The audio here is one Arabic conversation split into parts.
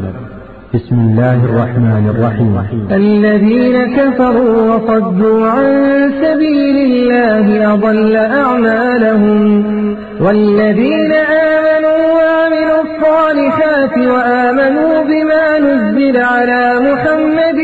بسم الله الرحمن الرحيم. الذين كفروا وصدوا عن سبيل الله أضل أعمالهم، والذين آمنوا وعملوا الصالحات وآمنوا بما نزل على محمد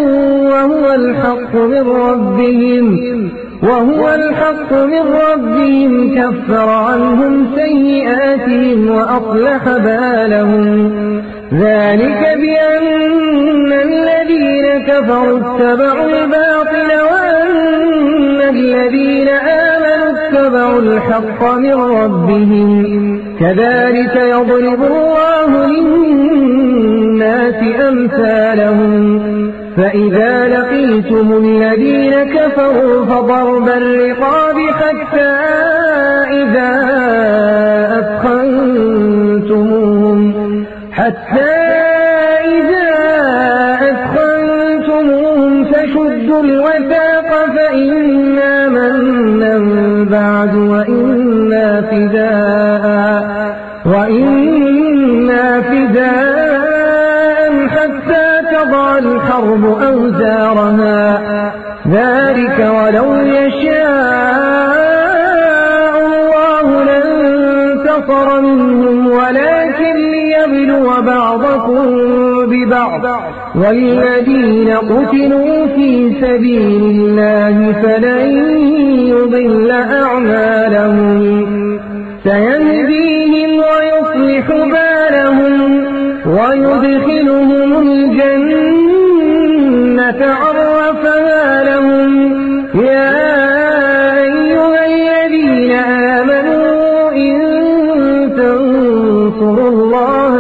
وهو الحق من ربهم كفر عنهم سيئاتهم وأصلح بالهم. ذلك بأن الذين كفروا اتبعوا الباطل وأن الذين آمنوا اتبعوا الحق من ربهم. كذلك يضرب الله للناس أمثالهم. فإذا لقيتم الذين كفروا فضرب الرقاب حتى إذا أثخنتموهم فشدوا الوثاق فإنا منا بعد وإنا فداء حتى تضع الحرب أوزارها. ذلك ولو يشاء الله لانتصر منهم ولكن ليبلو بعضكم ببعض. والذين قتلوا في سبيل الله فلن يضل أعمالهم سيهديهم ويصلح بالهم ويدخلهم الجنة عرفها لهم. يا أيها الذين آمنوا إن تنصروا الله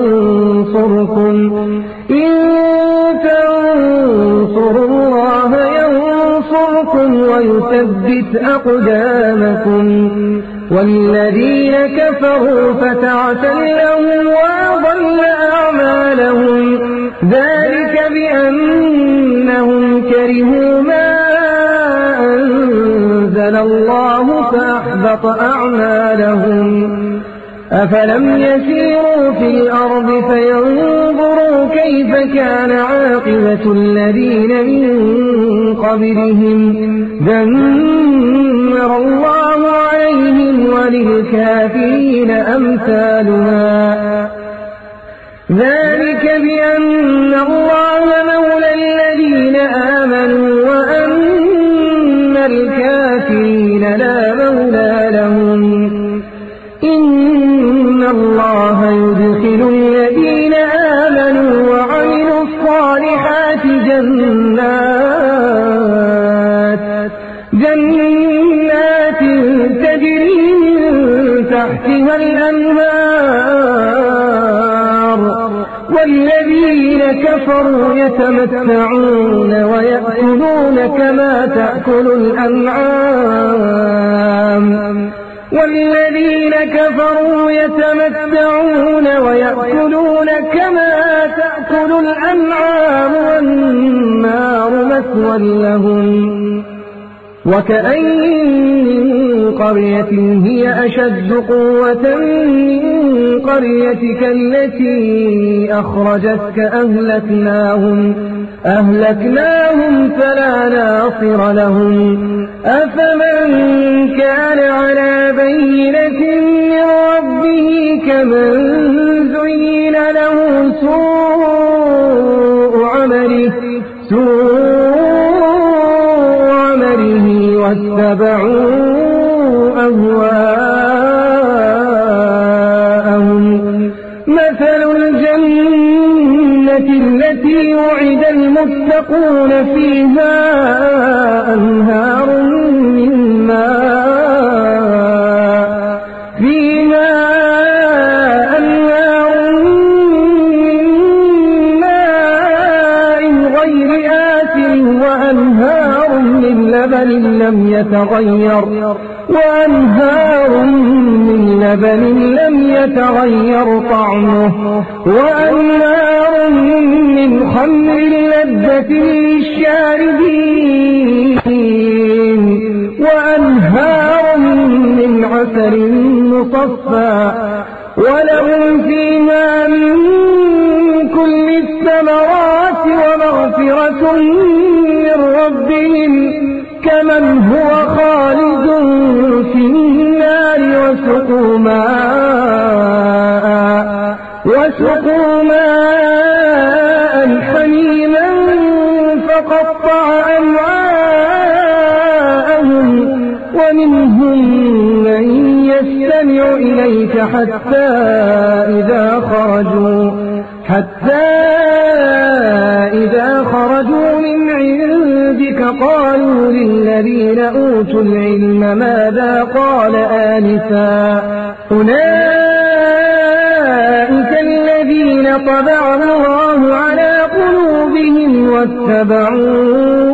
ينصركم ويثبت أقدامكم. والذين كفروا فتعسا لهم وأضل أعمالهم. ذلك بأنهم كرهوا ما أنزل الله فأحبط أعمالهم. أفلم يسيروا في الأرض فينظروا كيف كان عاقبة الذين من قبلهم دمر الله عليهم وللكافرين أمثالها. ذلك بأن الله مولى الذين آمنوا وأن الكافرين لا مولى لهم. إن الله يدخل الذين آمنوا وعملوا الصالحات جنات تجري من تحتها الأنهار. والذين كفروا يتمتعون ويأكلون كما تأكل الأنعام والنار مثوى لهم. وكأين من قرية هي أشد قوة من قريتك التي أخرجتك أهلكناهم فلا ناصر لهم. أفمن كان على بينة من ربه كمن زين له سوء عمله واتبعوا أهواءهم. مثل الجنة التي وعد المتقون فيها أنهار من ماء غير آسن وأنهار من لبن لم يتغير طعمه وأنهار من خمر لذة للشاربين وأنهار من عسل مصفى ولهم فيها من الثمرات ومغفرة من ربهم كمن هو خالد في النار وسقوا ماء حميما فقطع أمعاءهم ومنهم من يستمع إليك حتى إذا خرجوا من عندك قالوا للذين أوتوا العلم ماذا قال آنفا أولئك الذين طبع الله على قلوبهم واتبعوا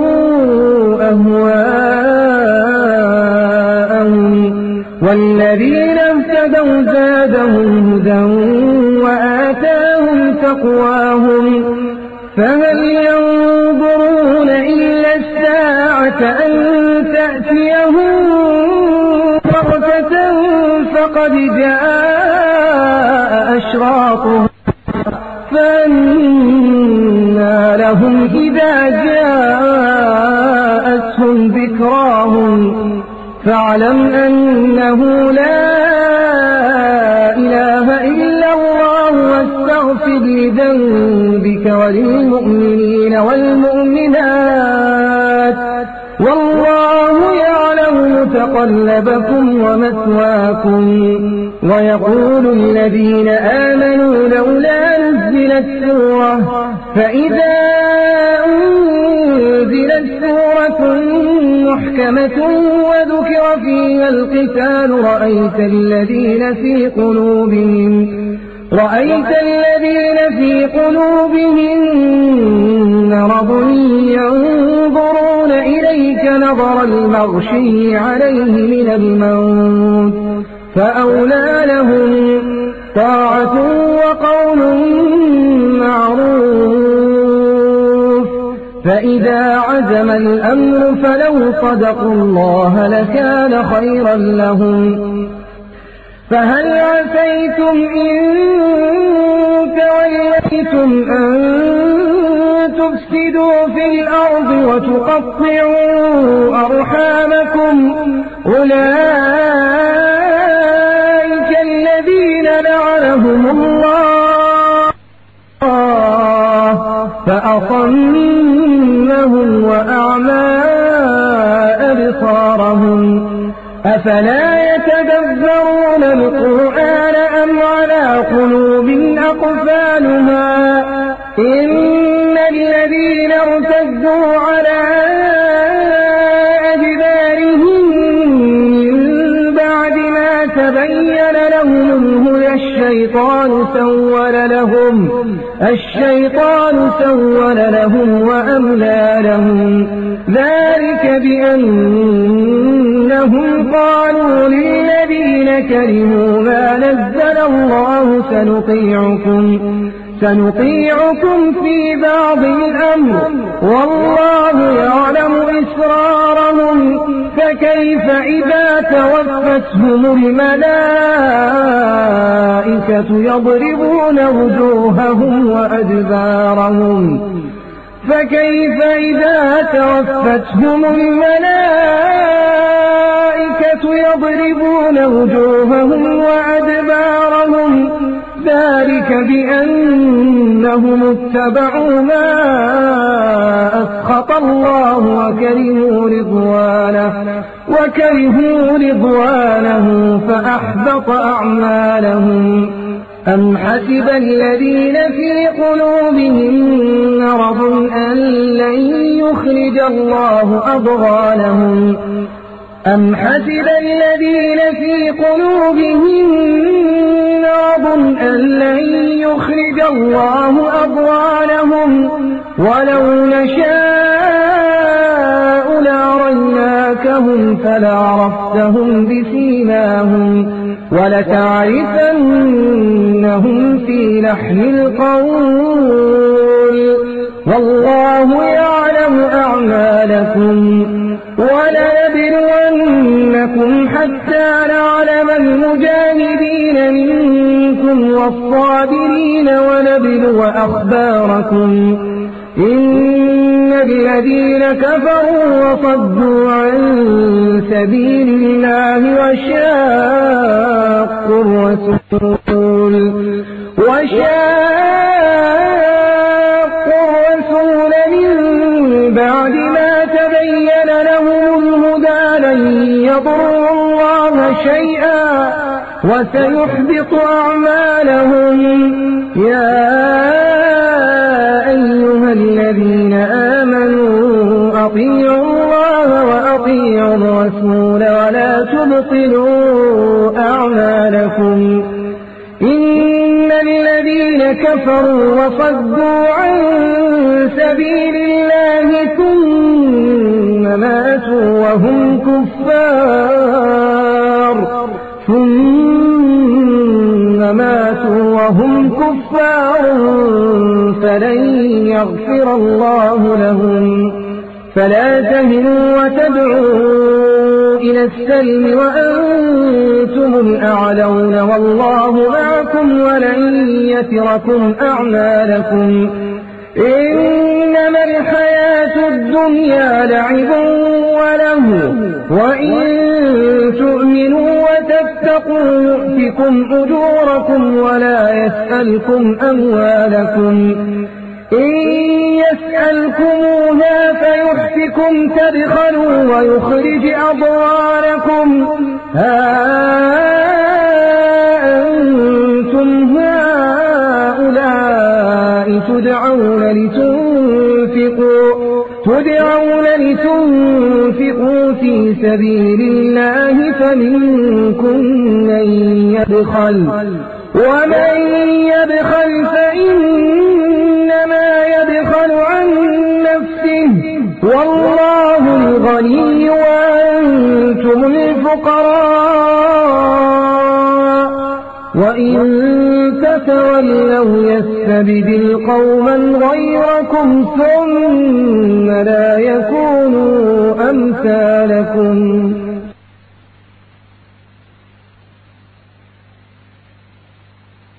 أهواءهم والذين اهتدوا زادهم هدى وآتاهم تقواهم فهل ينظرون إلا الساعة أن تأتيهم بغتة فقد جاء أشراطهم فأنى لهم إذا جاءتهم ذكراهم فاعلم أنه لا إله إلا الله واستغفر لذنبك وللمؤمنين والمؤمنات والله يعلم متقلبكم ومثواكم ويقول الذين آمنوا لولا نزلت سورة فإذا أنزلت سورة محكمة وذكر فيها القتال رأيت الذين في قلوبهم مرض ينظرون إليك نظر المغشي عليه من الموت فأولى لهم طاعة وقول معروف فإذا عزم الأمر فلو صدقوا الله لكان خيرا لهم فهل عسيتم إن توليتم أن تفسدوا في الأرض وتقطعوا أرحامكم أولئك الذين لعنهم الله فأصمهم وأعمى أبصارهم أفلا يتدبرون القرآن أم على قلوب أقفالها إن الذين ارتدوا على أدبارهم من بعد ما تبين لهم الهدى الشيطان سول لهم وأملى لهم ذلك بأنهم قالوا للذين كرهوا ما نزل الله سنطيعكم في بعض الأمر والله يعلم إسرارهم فكيف إذا توفتهم الملائكة يضربون وجوههم وأدبارهم فكيف إذا توفتهم الملائكة يضربون وجوههم وأدبارهم ذلك بأنهم اتبعوا ما أسخط الله وكرهوا رضوانه فأحبط أعمالهم أم حسب الذين في قلوبهم مرض أن لن يخرج الله أضغانهم أم حسب الذين في قلوبهم مرض أن لن يخرج الله أضغانهم ولو نشاء لأريناكهم فلعرفتهم بسيماهم ولتعرفنهم في لحن القول والله يعلم أعمالكم ولنبلونكم حتى نعلم المجاهدين منكم والصابرين ونبلو أخباركم إن الذين كفروا وصدوا عن سبيل الله وشاقوا الرسول من بعد ما تبين لهم الهدى لن يضروا الله شيئا وسيحبط أعمالهم. يا أيها الذين آمنوا أطيعوا الله وأطيعوا الرسول ولا تبطلوا أعمالكم. إن الذين كفروا وصدوا عن سبيل الله ثم ماتوا وهم كفار فلن يغفر الله لهم. فلا تهنوا وتدعوا إلى السلم وأنتم الأعلون والله معكم ولن يتركم أعمالكم. إنما الحياة الدنيا لعب وله وإن تؤمنوا وتتقوا يؤتكم أجوركم ولا يسألكم أموالكم. إن يسألكموها فيحفكم تبخلوا ويخرج أضغانكم. ها أنتم هؤلاء تدعون لتنفقوا في سبيل الله فمنكم من يبخل ومن يبخل فإنما يبخل عن نفسه والله الغني وأنتم الفقراء. وإن تتولوا يستبدل قوما غيركم ثم لا يكونوا أمثالكم.